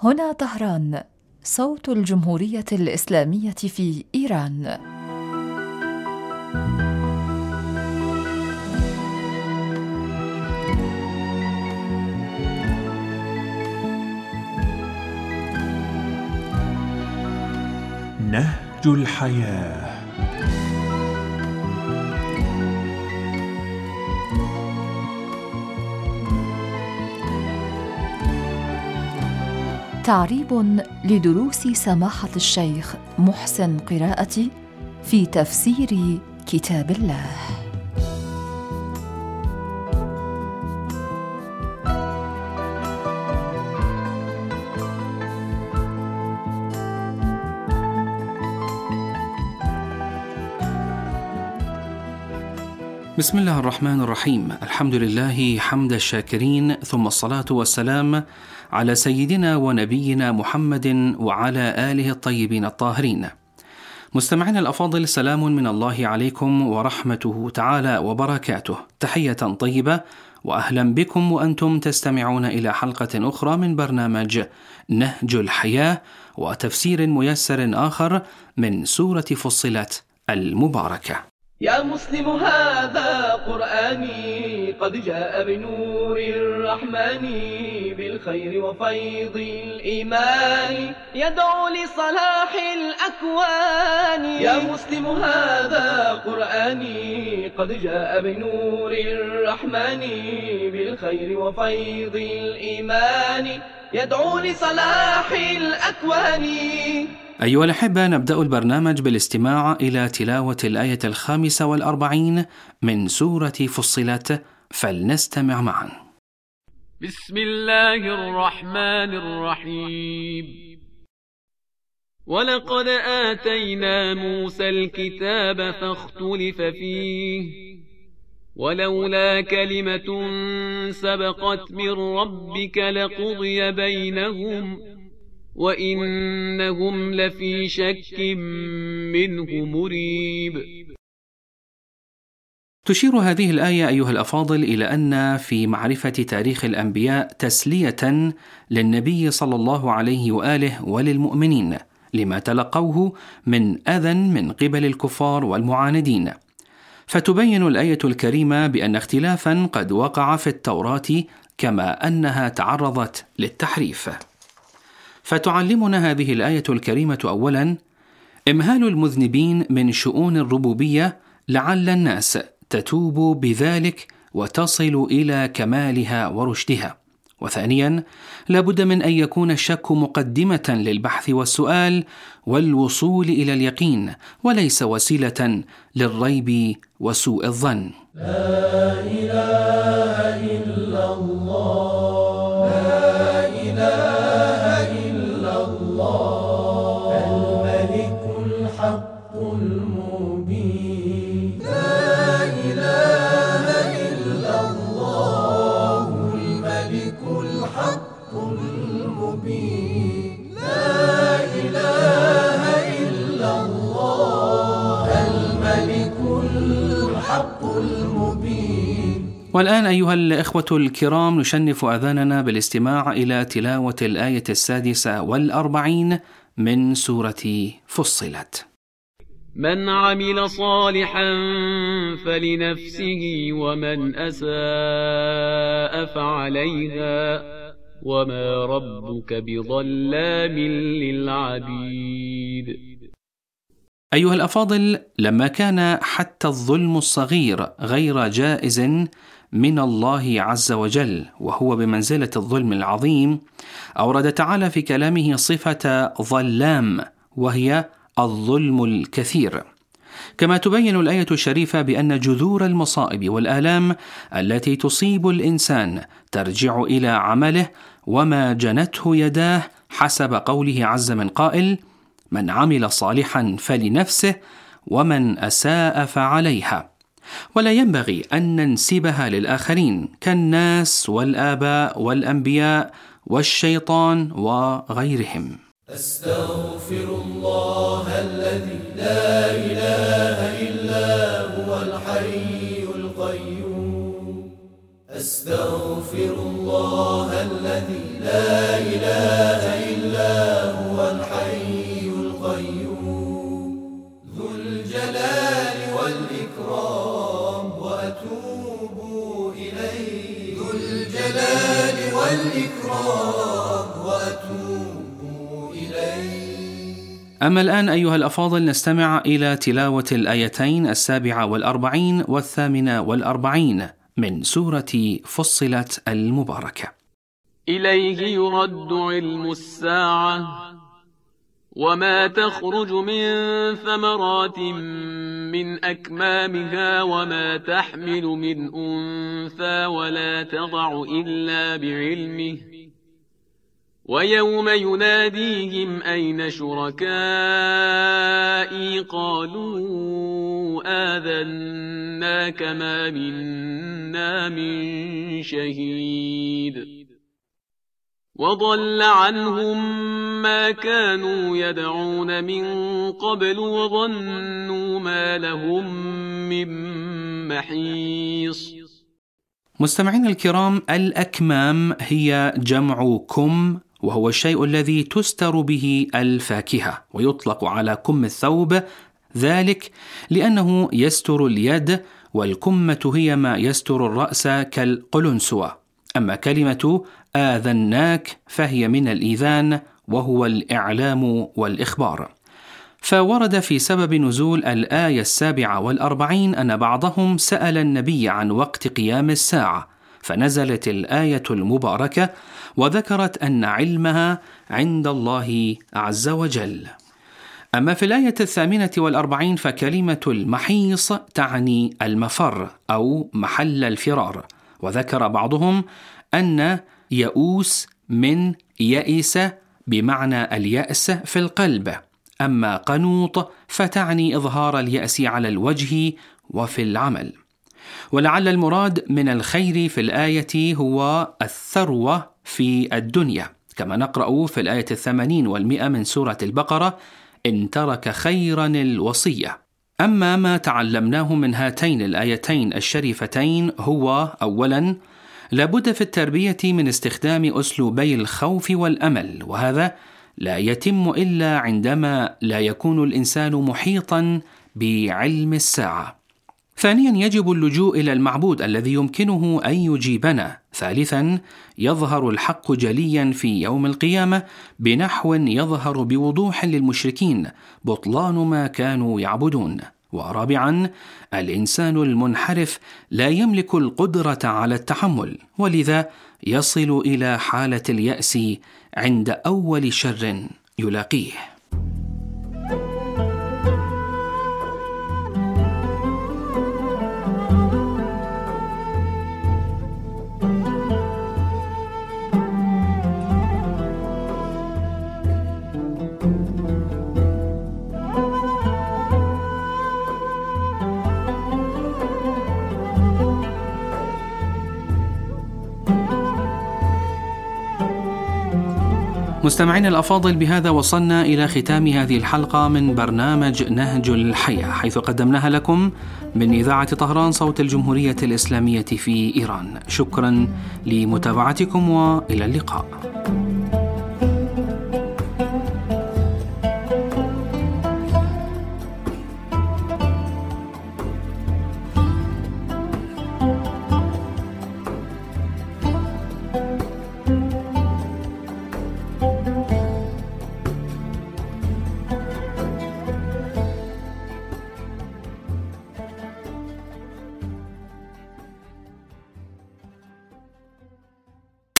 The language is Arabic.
هنا طهران، صوت الجمهورية الإسلامية في إيران. نهج الحياة. تعريب لدروس سماحة الشيخ محسن قراءتي في تفسير كتاب الله. بسم الله الرحمن الرحيم. الحمد لله حمد الشاكرين، ثم الصلاة والسلام على سيدنا ونبينا محمد وعلى آله الطيبين الطاهرين. مستمعين الأفاضل، سلام من الله عليكم ورحمته تعالى وبركاته. تحية طيبة وأهلا بكم وأنتم تستمعون إلى حلقة أخرى من برنامج نهج الحياة وتفسير ميسر آخر من سورة فصلت المباركة. يا مسلم هذا قرآني قد جاء بنور الرحمن، بالخير وفيض الإيمان يدعو لصلاح الأكوان. يا مسلم هذا قرآني قد جاء بنور الرحمن، بالخير وفيض الإيمان يدعو لصلاح الأكوان. أيها الأحبة، نبدأ البرنامج بالاستماع إلى تلاوة الآية 45 من سورة فصلت، فلنستمع معا. بسم الله الرحمن الرحيم. ولقد آتينا موسى الكتاب فاختلف فيه، ولولا كلمة سبقت من ربك لقضي بينهم وإنهم لفي شك منه مريب. تشير هذه الآية أيها الأفاضل إلى أن في معرفة تاريخ الأنبياء تسلية للنبي صلى الله عليه وآله وللمؤمنين لما تلقوه من أذى من قبل الكفار والمعاندين. فتبين الآية الكريمة بأن اختلافا قد وقع في التوراة كما أنها تعرضت للتحريف. فتعلمنا هذه الآية الكريمة أولا إمهال المذنبين من شؤون الربوبية لعل الناس تتوب بذلك وتصل إلى كمالها ورشدها. وثانيا لابد من أن يكون الشك مقدمة للبحث والسؤال والوصول إلى اليقين، وليس وسيلة للريب وسوء الظن. لا إله إلا الله، لا إله إلا الله، الملك الحق المبين. لا إله إلا الله، الملك الحق المبين. لا إله إلا الله، الملك الحق المبين. والآن أيها الإخوة الكرام، نشنف أذاننا بالاستماع إلى تلاوة الآية 46 من سورة فصلت. من عمل صالحا فلنفسه ومن أساء فعليها وما ربك بظلام للعبيد. أيها الأفاضل، لما كان حتى الظلم الصغير غير جائز من الله عز وجل وهو بمنزلة الظلم العظيم، أورد تعالى في كلامه صفة ظلام وهي الظلم الكثير. كما تبين الآية الشريفة بأن جذور المصائب والآلام التي تصيب الإنسان ترجع إلى عمله وما جنته يداه، حسب قوله عز من قائل: من عمل صالحا فلنفسه ومن أساء فعليها. ولا ينبغي أن ننسبها للآخرين كالناس والآباء والأنبياء والشيطان وغيرهم. أستغفر الله الذي لا إله إلا هو الحي القيوم. أستغفر الله الذي لا إله إلا أما الآن أيها الأفاضل نستمع إلى تلاوة الآيتين 47 و48 من سورة فصلت المباركة. إليه يرد علم الساعة وما تخرج من ثمرات من أكمامها وما تحمل من أنثى ولا تضع إلا بعلمه ويوم يناديهم أين شركائي قالوا آذناك ما منا من شهيد وضل عنهم ما كانوا يدعون من قبل وظنوا ما لهم من محيص. مستمعين الكرام، الأكمام هي جمع كم، وهو الشيء الذي تستر به الفاكهة، ويطلق على كم الثوب، ذلك لأنه يستر اليد، والكمة هي ما يستر الرأس كالقلنسوة. أما كلمة آذناك فهي من الإيذان، وهو الإعلام والإخبار. فورد في سبب نزول الآية 47 أن بعضهم سأل النبي عن وقت قيام الساعة، فنزلت الآية المباركة وذكرت أن علمها عند الله عز وجل. أما في الآية 48 فكلمة المحيص تعني المفر أو محل الفرار، وذكر بعضهم أن يئوس من يئس بمعنى اليأس في القلب، أما قنوط فتعني إظهار اليأس على الوجه وفي العمل. ولعل المراد من الخير في الآية هو الثروة في الدنيا، كما نقرأ في الآية 80 و100 من سورة البقرة: إن ترك خيرا الوصية. أما ما تعلمناه من هاتين الآيتين الشريفتين هو أولا لابد في التربية من استخدام أسلوبي الخوف والأمل، وهذا لا يتم إلا عندما لا يكون الإنسان محيطا بعلم الساعة. ثانيا يجب اللجوء إلى المعبود الذي يمكنه أن يجيبنا. ثالثا يظهر الحق جليا في يوم القيامة بنحو يظهر بوضوح للمشركين بطلان ما كانوا يعبدون. ورابعا الإنسان المنحرف لا يملك القدرة على التحمل، ولذا يصل إلى حالة اليأس عند أول شر يلاقيه. مستمعين الأفاضل، بهذا وصلنا إلى ختام هذه الحلقة من برنامج نهج الحياة، حيث قدمناها لكم من إذاعة طهران صوت الجمهورية الإسلامية في إيران. شكرا لمتابعتكم وإلى اللقاء.